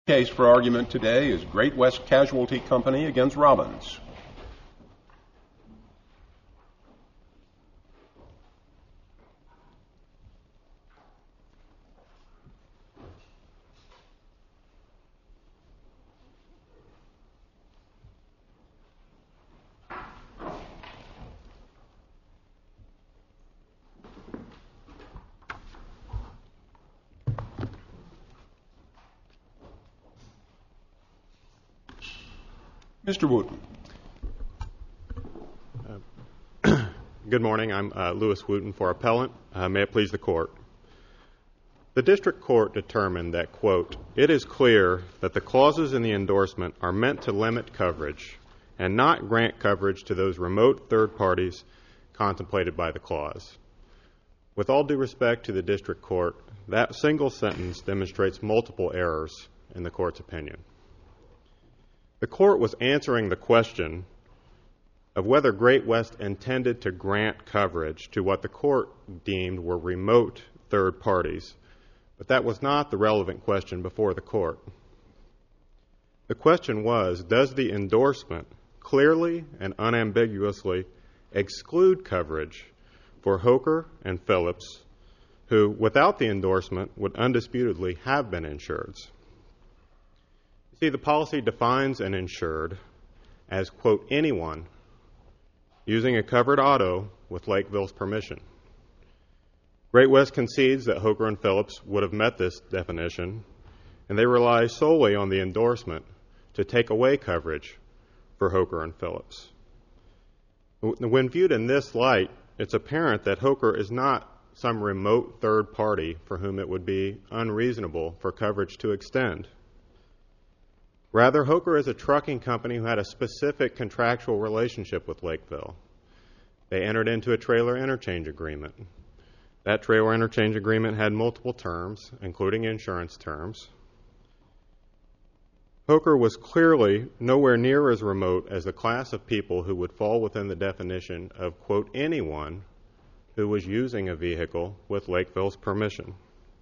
Case for argument today is Great West Casualty Company against Robbins. Mr. Wooten. Good morning. I'm Louis Wooten for Appellant. May it please the Court. The District Court determined that, quote, it is clear that the clauses in the endorsement are meant to limit coverage and not grant coverage to those remote third parties contemplated by the clause. With all due respect to the District Court, that single sentence demonstrates multiple errors in the Court's opinion. The Court was answering the question of whether Great West intended to grant coverage to what the Court deemed were remote third parties, but that was not the relevant question before the Court. The question was, does the endorsement clearly and unambiguously exclude coverage for Hoker and Phillips, who, without the endorsement, would undisputedly have been insureds? See, the policy defines an insured as, quote, anyone using a covered auto with Lakeville's permission. Great West concedes that Hoker and Phillips would have met this definition, and they rely solely on the endorsement to take away coverage for Hoker and Phillips. When viewed in this light, it's apparent that Hoker is not some remote third party for whom it would be unreasonable for coverage to extend. Rather, Hoker is a trucking company who had a specific contractual relationship with Lakeville. They entered into a trailer interchange agreement. That trailer interchange agreement had multiple terms, including insurance terms. Hoker was clearly nowhere near as remote as the class of people who would fall within the definition of, quote, anyone who was using a vehicle with Lakeville's permission.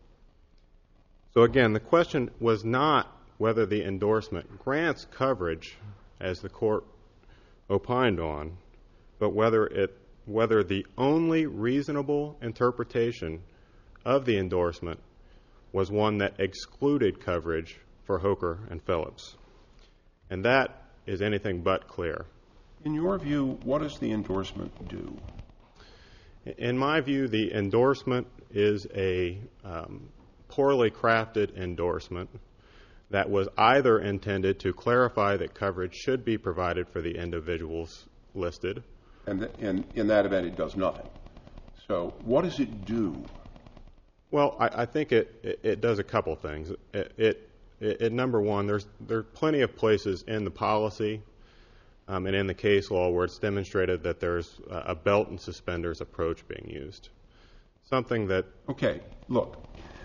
So again, the question was not whether the endorsement grants coverage, as the Court opined on, but whether the only reasonable interpretation of the endorsement was one that excluded coverage for Hoker and Phillips. And that is anything but clear. In your view, what does the endorsement do? In my view, the endorsement is a poorly crafted endorsement that was either intended to clarify that coverage should be provided for the individuals listed. And in that event, it does nothing. So what does it do? Well, I think it does a couple things. Number one, there are plenty of places in the policy and in the case law where it's demonstrated that there's a belt and suspenders approach being used. Something that... Okay, look.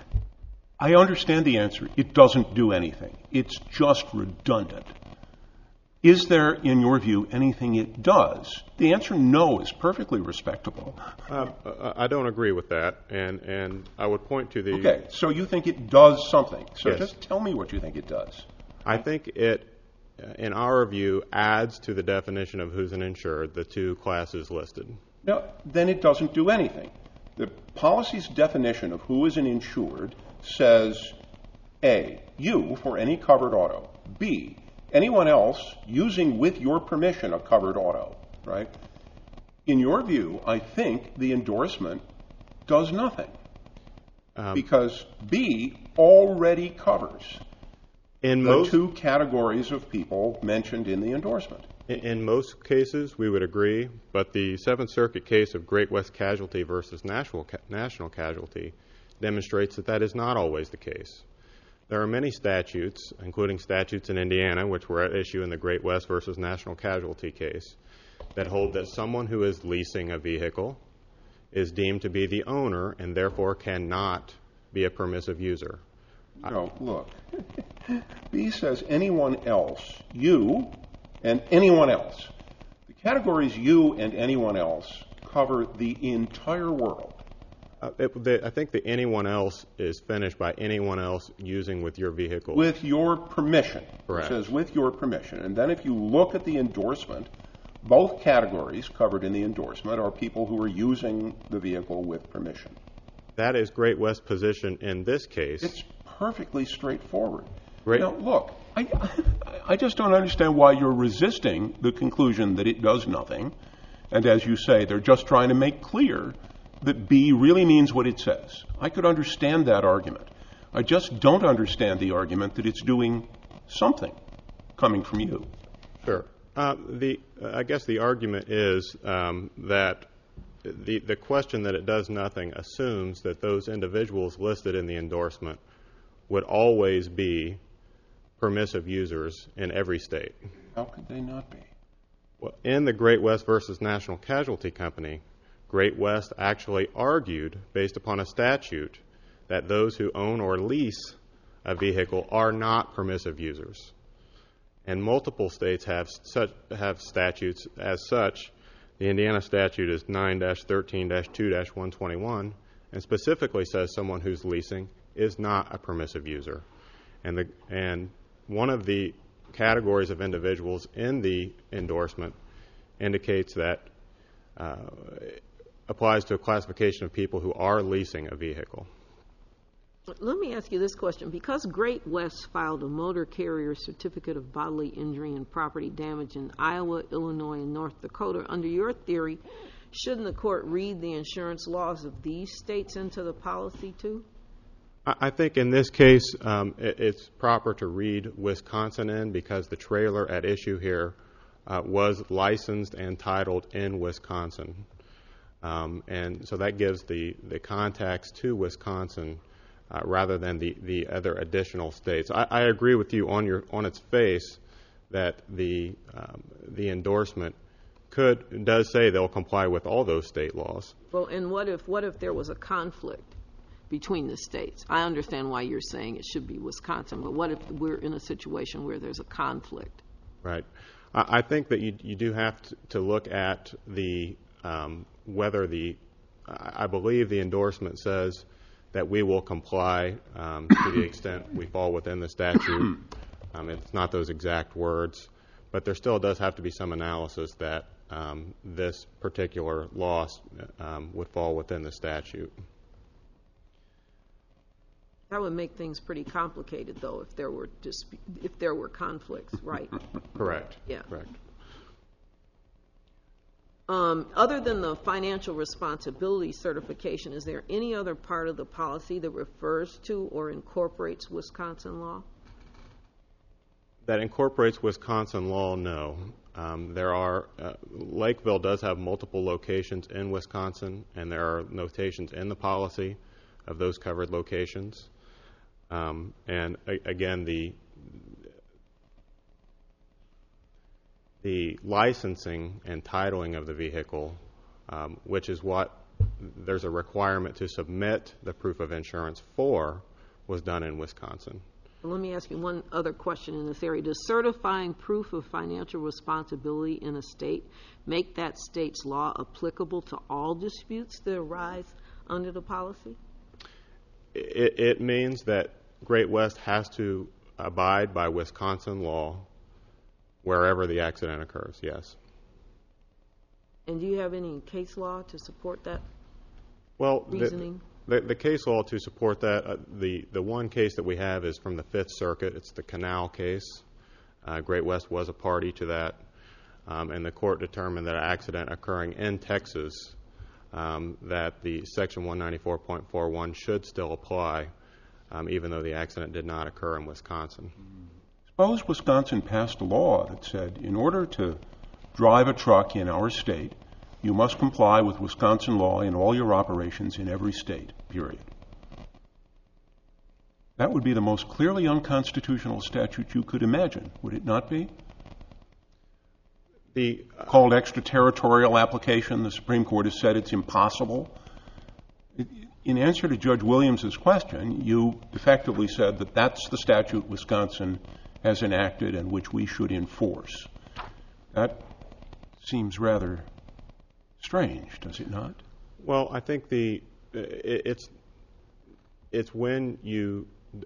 I understand the answer. It doesn't do anything. It's just redundant. Is there, in your view, anything it does? The answer no is perfectly respectable. I don't agree with that, and I would point to the... Okay, so you think it does something. So yes. Just tell me what you think it does. I think it, in our view, adds to the definition of who's an insured, the two classes listed. No, then it doesn't do anything. The policy's definition of who is an insured says, A, you for any covered auto. B, anyone else using with your permission a covered auto, right? In your view, I think the endorsement does nothing because B already covers the two categories of people mentioned in the endorsement. In most cases, we would agree, but the Seventh Circuit case of Great West Casualty versus National Casualty demonstrates that that is not always the case. There are many statutes, including statutes in Indiana, which were at issue in the Great West versus National Casualty case, that hold that someone who is leasing a vehicle is deemed to be the owner and therefore cannot be a permissive user. No, look. B says anyone else, you and anyone else. The categories you and anyone else cover the entire world. I think the anyone else is finished by anyone else using with your vehicle. With your permission. Correct. It says with your permission. And then if you look at the endorsement, both categories covered in the endorsement are people who are using the vehicle with permission. That is Great West's position in this case. It's perfectly straightforward. Great. Now, look, I just don't understand why you're resisting the conclusion that it does nothing. And as you say, they're just trying to make clear that B really means what it says. I could understand that argument. I just don't understand the argument that it's doing something coming from you. Sure. I guess the argument is that the question that it does nothing assumes that those individuals listed in the endorsement would always be permissive users in every state. How could they not be? Well, in the Great West versus National Casualty Company, Great West actually argued, based upon a statute, that those who own or lease a vehicle are not permissive users. And multiple states have statutes as such. The Indiana statute is 9-13-2-121 and specifically says someone who's leasing is not a permissive user. And one of the categories of individuals in the endorsement indicates that applies to a classification of people who are leasing a vehicle. Let me ask you this question. Because Great West filed a motor carrier certificate of bodily injury and property damage in Iowa, Illinois, and North Dakota, under your theory, shouldn't the court read the insurance laws of these states into the policy too? I think in this case it's proper to read Wisconsin in because the trailer at issue here was licensed and titled in Wisconsin. And so that gives the context to Wisconsin rather than the other additional states. I agree with you on its face that the endorsement does say they'll comply with all those state laws. Well, and what if there was a conflict between the states? I understand why you're saying it should be Wisconsin, but what if we're in a situation where there's a conflict? Right. I think that you do have to look at whether I believe the endorsement says that we will comply to the extent we fall within the statute. It's not those exact words, but there still does have to be some analysis that this particular loss would fall within the statute. That would make things pretty complicated, though, if there were conflicts, right? Correct. Yeah. Correct. Other than the financial responsibility certification, is there any other part of the policy that refers to or incorporates Wisconsin law? That incorporates Wisconsin law, no. Lakeville does have multiple locations in Wisconsin, and there are notations in the policy of those covered locations. And again, the licensing and titling of the vehicle, which is what there's a requirement to submit the proof of insurance for, was done in Wisconsin. Let me ask you one other question in this area. Does certifying proof of financial responsibility in a state make that state's law applicable to all disputes that arise under the policy? It means that Great West has to abide by Wisconsin law wherever the accident occurs, yes. And do you have any case law to support that reasoning? The case law to support that, the one case that we have is from the Fifth Circuit. It's the Canal case. Great West was a party to that, and the court determined that an accident occurring in Texas, that the Section 194.41 should still apply, even though the accident did not occur in Wisconsin. Suppose Wisconsin passed a law that said in order to drive a truck in our state, you must comply with Wisconsin law in all your operations in every state, period. That would be the most clearly unconstitutional statute you could imagine, would it not be? Called extraterritorial application, the Supreme Court has said it's impossible. In answer to Judge Williams's question, you effectively said that that's the statute Wisconsin has enacted and which we should enforce. That seems rather strange, does it not? Well, I think the it's when you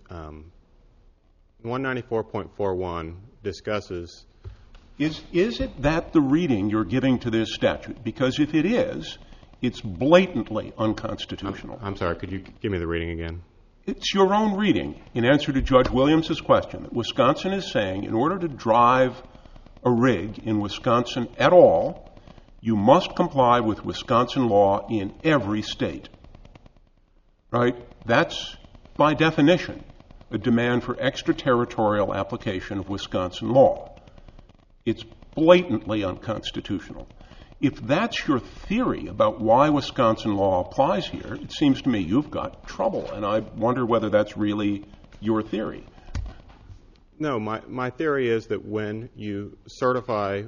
194.41 discusses. Is it that the reading you're giving to this statute? Because if it is, it's blatantly unconstitutional. I'm sorry, could you give me the reading again? It's your own reading in answer to Judge Williams's question that Wisconsin is saying in order to drive a rig in Wisconsin at all, you must comply with Wisconsin law in every state. Right? That's, by definition, a demand for extraterritorial application of Wisconsin law. It's blatantly unconstitutional. If that's your theory about why Wisconsin law applies here, it seems to me you've got trouble, and I wonder whether that's really your theory. No, my theory is that when you certify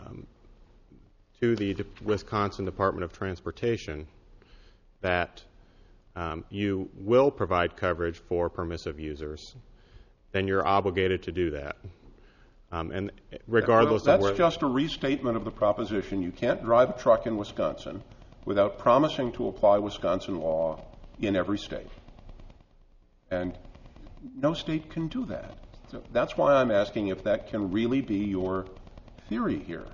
to the Wisconsin Department of Transportation that you will provide coverage for permissive users, then you're obligated to do that. And regardless of where... That's just a restatement of the proposition you can't drive a truck in Wisconsin without promising to apply Wisconsin law in every state. And no state can do that. So that's why I'm asking if that can really be your theory here.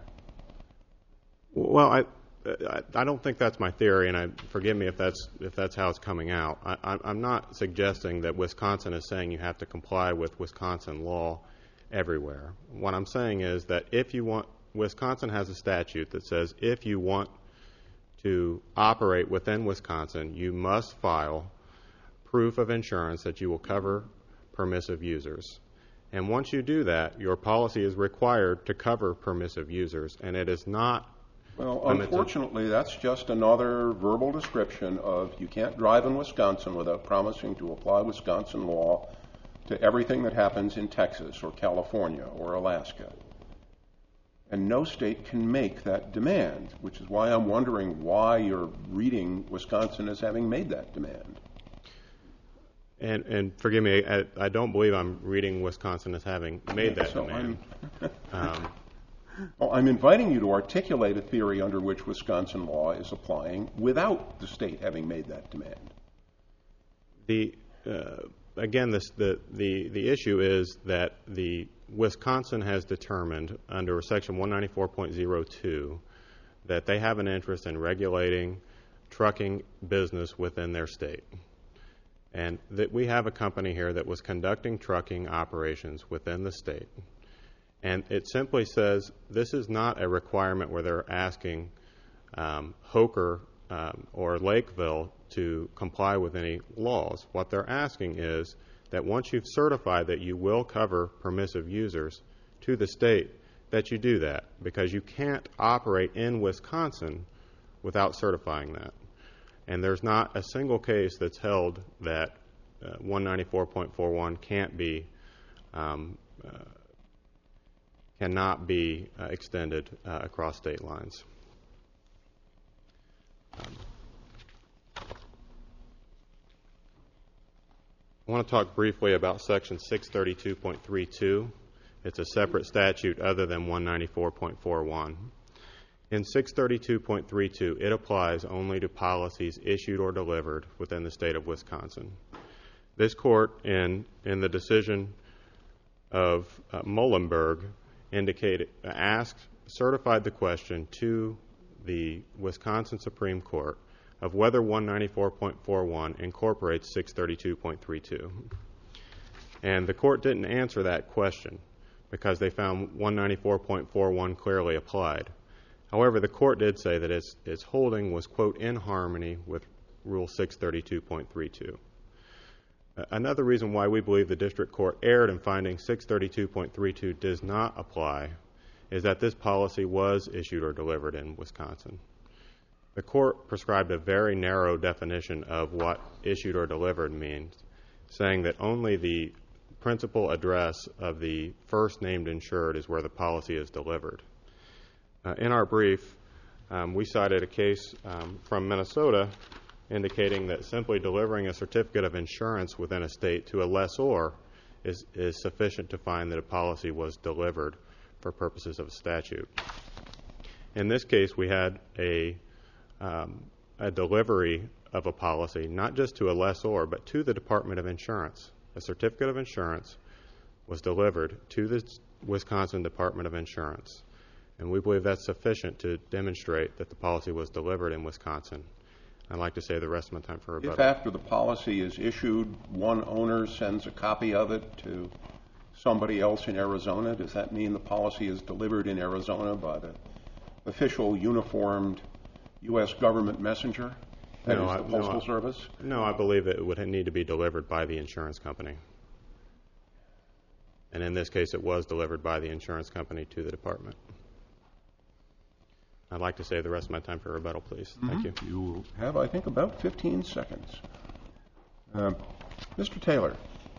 Well, I don't think that's my theory, and forgive me if that's how it's coming out. I'm not suggesting that Wisconsin is saying you have to comply with Wisconsin law everywhere. What I'm saying is that if you want, Wisconsin has a statute that says if you want to operate within Wisconsin, you must file proof of insurance that you will cover permissive users. And once you do that, your policy is required to cover permissive users, and it is not Well, limited. unfortunately, that's just another verbal description of you can't drive in Wisconsin without promising to apply Wisconsin law to everything that happens in Texas or California or Alaska. And no state can make that demand, which is why I'm wondering why you're reading Wisconsin as having made that demand. And forgive me, I don't believe I'm reading Wisconsin as having made that demand. I'm inviting you to articulate a theory under which Wisconsin law is applying without the state having made that demand. Again, the issue is that the Wisconsin has determined under Section 194.02 that they have an interest in regulating trucking business within their state. And that we have a company here that was conducting trucking operations within the state. And it simply says this is not a requirement where they're asking Hoker or Lakeville to comply with any laws. What they're asking is that once you've certified that you will cover permissive users to the state, that you do that, because you can't operate in Wisconsin without certifying that. And there's not a single case that's held that 194.41 cannot be extended across state lines. I want to talk briefly about Section 632.32. It's a separate statute other than 194.41. In 632.32, it applies only to policies issued or delivered within the state of Wisconsin. This court, in the decision of Muhlenberg, certified the question to the Wisconsin Supreme Court of whether 194.41 incorporates 632.32. And the court didn't answer that question because they found 194.41 clearly applied. However, the court did say that its holding was, quote, in harmony with Rule 632.32. Another reason why we believe the district court erred in finding 632.32 does not apply is that this policy was issued or delivered in Wisconsin. The court prescribed a very narrow definition of what issued or delivered means, saying that only the principal address of the first named insured is where the policy is delivered. In our brief, we cited a case from Minnesota indicating that simply delivering a certificate of insurance within a state to a lessor is sufficient to find that a policy was delivered for purposes of a statute. In this case, we had a delivery of a policy, not just to a lessor, but to the Department of Insurance. A certificate of insurance was delivered to the Wisconsin Department of Insurance, and we believe that's sufficient to demonstrate that the policy was delivered in Wisconsin. I'd like to save the rest of my time for rebuttal. If after the policy is issued, one owner sends a copy of it to somebody else in Arizona, does that mean the policy is delivered in Arizona by the official uniformed U.S. government messenger? That is the Postal Service? No, I believe it would need to be delivered by the insurance company. And in this case, it was delivered by the insurance company to the department. I'd like to save the rest of my time for rebuttal, please. Thank you. You have, I think, about 15 seconds. Mr. Taylor.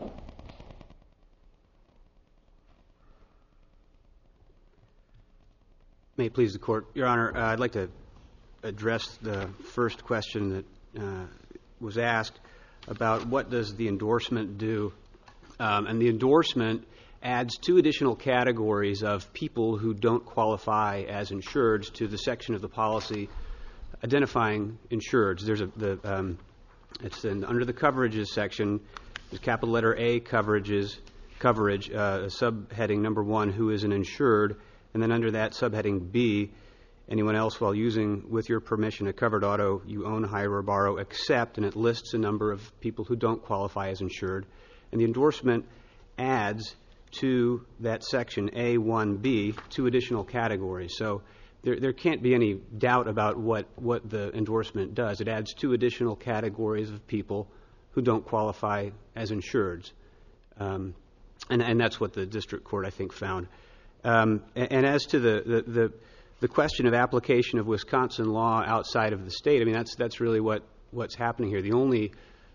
May it please the Court. Your Honor, I'd like to address the first question that was asked about what does the endorsement do. And the endorsement adds 2 additional categories of people who don't qualify as insureds to the section of the policy identifying insureds. There's under the coverages section, there's capital letter A coverage, subheading number 1, who is an insured, and then under that subheading B, anyone else while using with your permission a covered auto you own, hire, or borrow, except, and it lists a number of people who don't qualify as insured. And the endorsement adds to that section A1B 2 additional categories. So there can't be any doubt about what the endorsement does. It adds 2 additional categories of people who don't qualify as insureds. And that's what the district court, I think, found. And as to the question of application of Wisconsin law outside of the state, I mean, that's really what's happening here. The only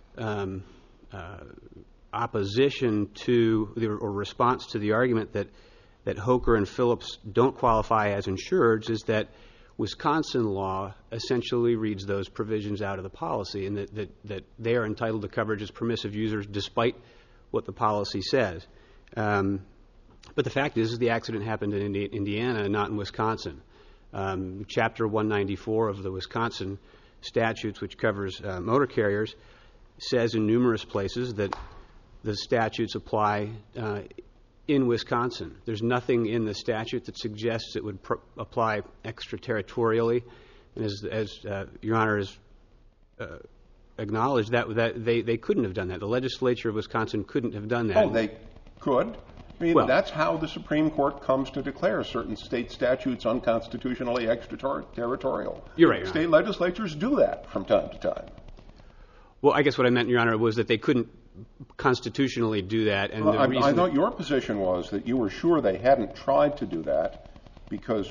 opposition to or response to the argument that Hoker and Phillips don't qualify as insureds is that Wisconsin law essentially reads those provisions out of the policy, and that they are entitled to coverage as permissive users despite what the policy says. But the fact is the accident happened in Indiana, not in Wisconsin. Chapter 194 of the Wisconsin statutes, which covers motor carriers, says in numerous places that the statutes apply in Wisconsin. There's nothing in the statute that suggests it would apply extraterritorially. And as Your Honor has acknowledged, that they couldn't have done that. The legislature of Wisconsin couldn't have done that. Oh, they could. I mean, that's how the Supreme Court comes to declare certain state statutes unconstitutionally extraterritorial. You're right, Your Honor. State legislatures do that from time to time. Well, I guess what I meant, Your Honor, was that they couldn't constitutionally do that. And I thought your position was that you were sure they hadn't tried to do that because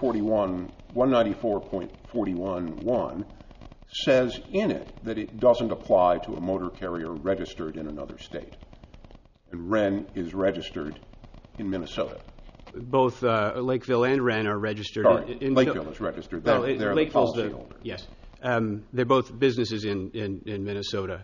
194.41.1 says in it that it doesn't apply to a motor carrier registered in another state. And Wren is registered in Minnesota. Both Lakeville and Wren are registered. Sorry, Lakeville is registered. They're the policyholder. Yes. They're both businesses in Minnesota.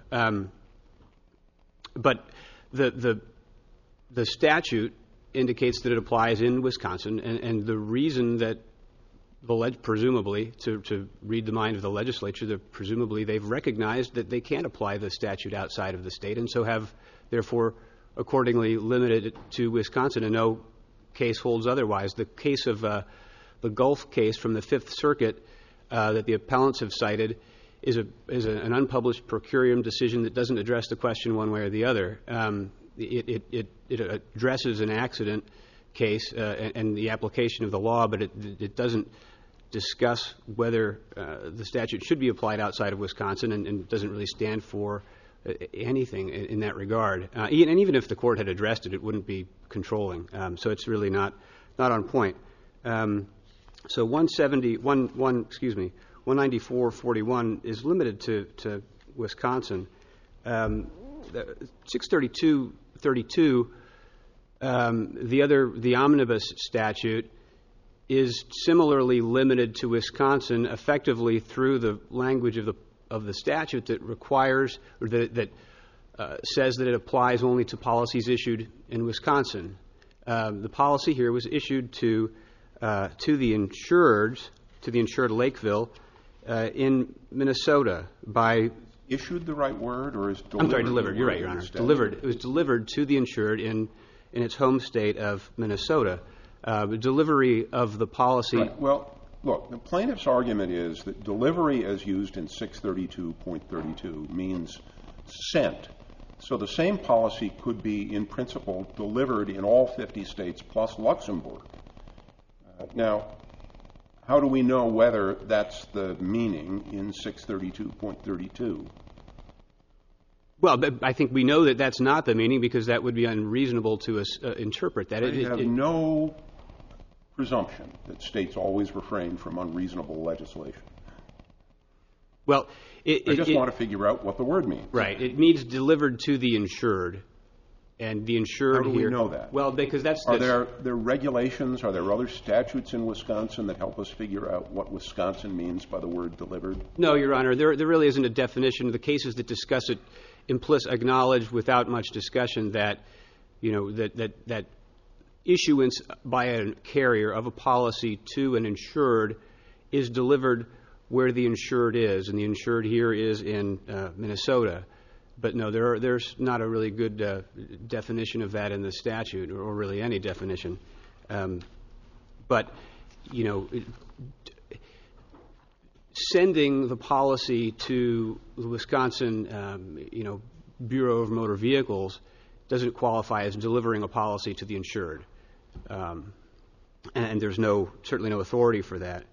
But the statute indicates that it applies in Wisconsin, and the reason that presumably, to read the mind of the legislature, presumably they've recognized that they can't apply the statute outside of the state, and so have therefore accordingly limited it to Wisconsin, and no case holds otherwise. The case of the Gulf case from the Fifth Circuit that the appellants have cited is an unpublished per curiam decision that doesn't address the question one way or the other. It addresses an accident case and the application of the law, but it doesn't discuss whether the statute should be applied outside of Wisconsin, and doesn't really stand for anything in that regard. And even if the court had addressed it, it wouldn't be controlling. So it's really not on point. So 194.41 is limited to Wisconsin. 632.32, the omnibus statute, is similarly limited to Wisconsin, effectively through the language of the statute that requires, or that says that it applies only to policies issued in Wisconsin. The policy here was issued to the insured Lakeville, in Minnesota by... Issued the right word, or is delivered? I'm sorry, delivered. You're right, Your Honor. Delivered. It was delivered to the insured in its home state of Minnesota. Delivery of the policy... Right. Well, look, the plaintiff's argument is that delivery as used in 632.32 means sent. So the same policy could be, in principle, delivered in all 50 states plus Luxembourg. Now, how do we know whether that's the meaning in 632.32? Well, I think we know that that's not the meaning because that would be unreasonable to interpret that. I have no presumption that states always refrain from unreasonable legislation. Well, I just want to figure out what the word means. Right. It means delivered to the insured. And the insured here... How do we know that? Well, because that's... Are there regulations, are there other statutes in Wisconsin that help us figure out what Wisconsin means by the word delivered? No, Your Honor. There really isn't a definition. The cases that discuss it acknowledge without much discussion that, that issuance by a carrier of a policy to an insured is delivered where the insured is, and the insured here is in Minnesota. But no, there's not a really good definition of that in the statute, or really any definition. But, sending the policy to the Wisconsin, Bureau of Motor Vehicles doesn't qualify as delivering a policy to the insured. And there's certainly no authority for that.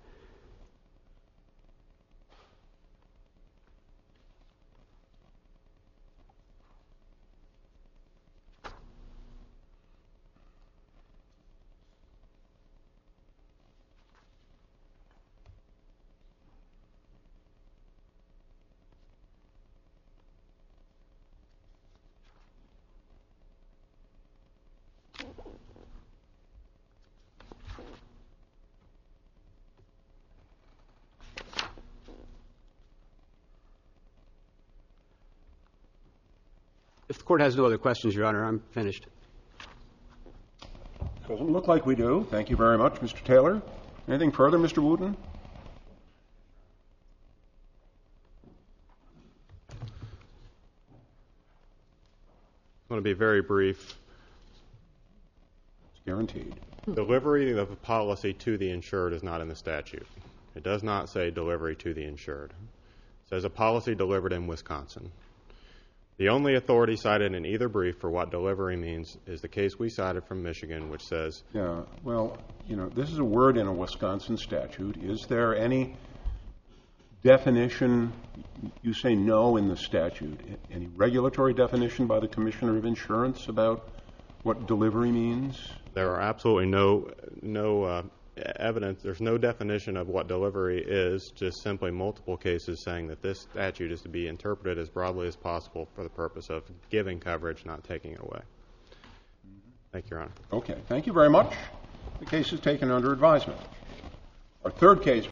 If the Court has no other questions, Your Honor, I'm finished. Doesn't look like we do. Thank you very much, Mr. Taylor. Anything further, Mr. Wooten? I want to be very brief. It's guaranteed. Delivery of a policy to the insured is not in the statute. It does not say delivery to the insured. It says a policy delivered in Wisconsin. The only authority cited in either brief for what delivery means is the case we cited from Michigan, which says... Yeah, well, this is a word in a Wisconsin statute. Is there any definition, you say no in the statute, any regulatory definition by the Commissioner of Insurance about what delivery means? There are absolutely no evidence. There's no definition of what delivery is, just simply multiple cases saying that this statute is to be interpreted as broadly as possible for the purpose of giving coverage, not taking it away. Thank you, Your Honor. Okay, thank you very much. The case is taken under advisement. Our third case